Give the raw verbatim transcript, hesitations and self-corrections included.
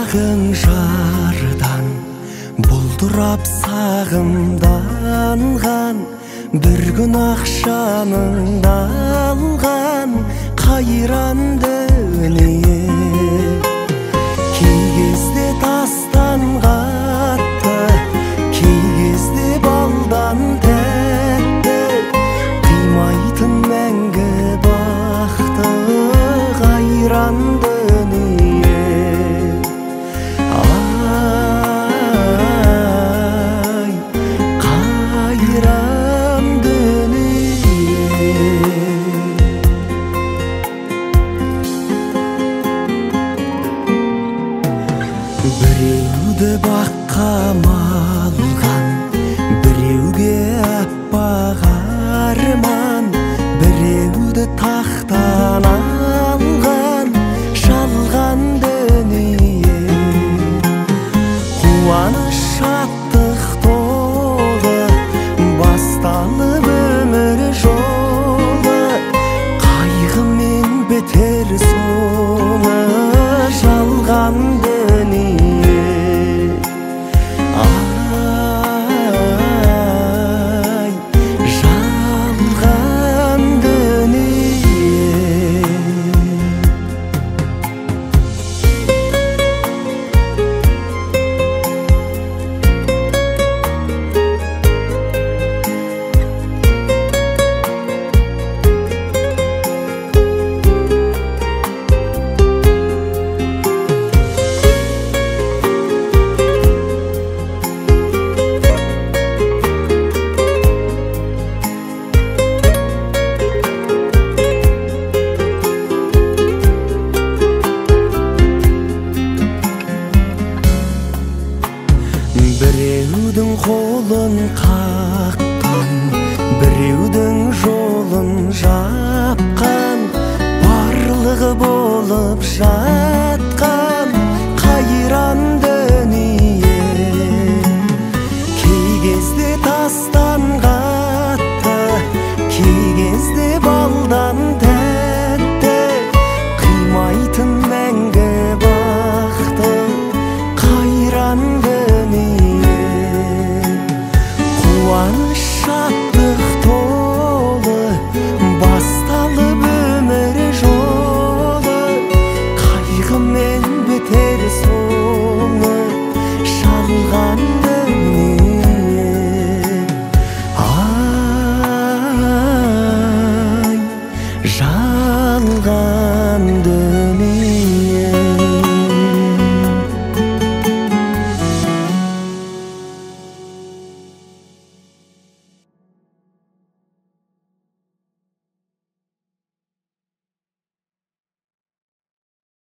Ағын жардан бұлдырап сағымданған, бір күн ақшаның алған қайран дүние. Кей кезде тастан қатты, кей кезде балдан тәтті, қимайтын мәңгі бақты қайран дүние. Ай, қайран дүние. Біреуді баққа малған, біреуге аппақ арман, біреуді тақтан алған жалған дүние. Қуаныш шаттық толы басталып өмір жолы, қайғымен бітер соңы жалған дүние. Ай, жалған дүние. Біреудің қолын қаққан, біреудің жолын жапқан, барлығы болып жан